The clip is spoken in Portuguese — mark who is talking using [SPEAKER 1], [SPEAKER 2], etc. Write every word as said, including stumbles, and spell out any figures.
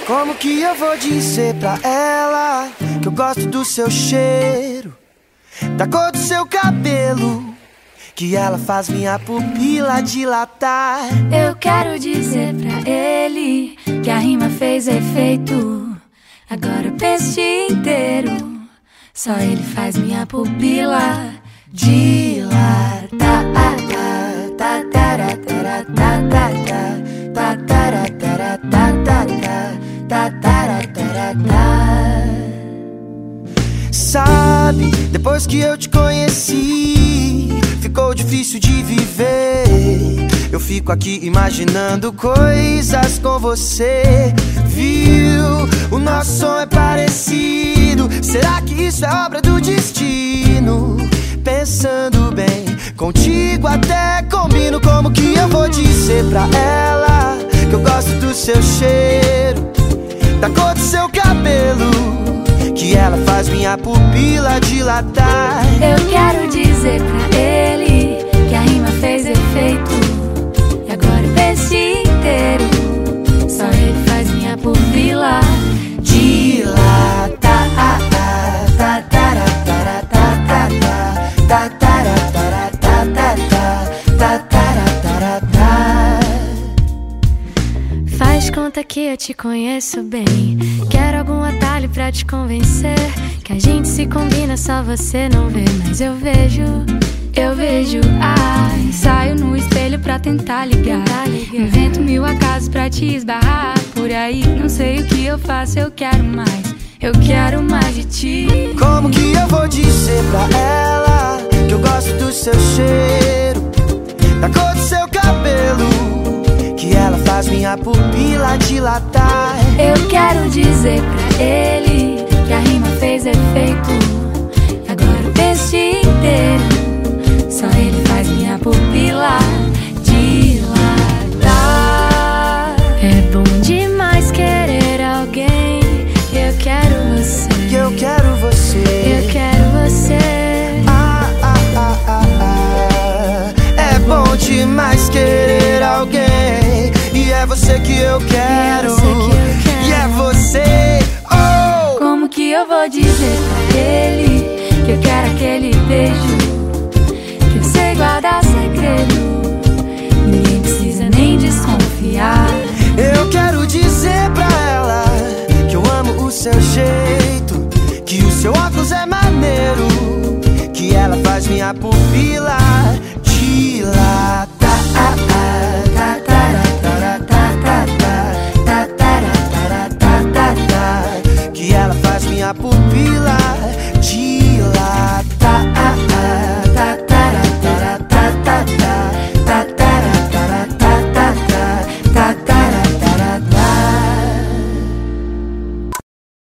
[SPEAKER 1] Como que eu vou dizer pra ela que eu gosto do seu cheiro, da cor do seu cabelo, que ela faz minha pupila dilatar?
[SPEAKER 2] Eu quero dizer pra ele que a rima fez efeito. Agora eu penso o dia inteiro, só ele faz minha pupila dilatar.
[SPEAKER 1] Sabe, depois que eu te conheci, ficou difícil de viver. Eu fico aqui imaginando coisas com você. Viu? O nosso som é parecido. Será que isso é obra do destino? Pensando bem, contigo até combino. Como que eu vou dizer pra ela que eu gosto do seu cheiro, da cor do seu cabelo, que ela faz minha pupila dilatar?
[SPEAKER 2] Eu quero dizer pra ele que a rima fez efeito. E agora eu penso o dia inteiro, só ele faz minha pupila dilatar. Faz conta que eu te conheço bem. Quero algum atalho pra te convencer que a gente se combina, só você não vê, mas eu vejo, eu vejo. Ai, saio no espelho pra tentar ligar, invento mil acasos pra te esbarrar por aí. Não sei o que eu faço, eu quero mais, eu quero mais de ti.
[SPEAKER 1] Como que eu vou dizer pra ela que eu gosto do seu cheiro, da cor do seu cabelo, que ela faz minha pupila dilatar?
[SPEAKER 2] Eu quero dizer pra ele que a rima fez efeito. E agora eu penso o dia inteiro, só ele faz minha pupila dilatar. É bom demais querer alguém. Eu quero você,
[SPEAKER 1] eu quero você,
[SPEAKER 2] eu quero você.
[SPEAKER 1] Ah, ah, ah, ah, ah. É bom demais querer alguém, e é você que eu quero, e é você, oh!
[SPEAKER 2] Como que eu vou dizer pra ele que eu quero aquele beijo, que eu sei guardar segredo, ninguém precisa nem desconfiar?
[SPEAKER 1] Eu quero dizer pra ela que eu amo o seu jeito, que o seu óculos é maneiro, que ela faz minha pupila dilatar. Que ela faz minha pupila dilatar.